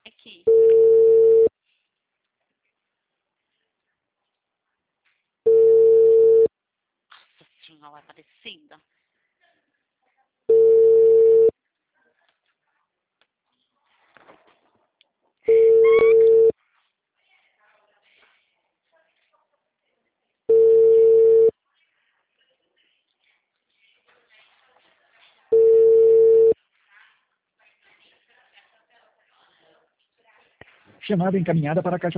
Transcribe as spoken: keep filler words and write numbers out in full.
Aqui. Nossa senhora, Aparecida. Chamada encaminhada para a caixa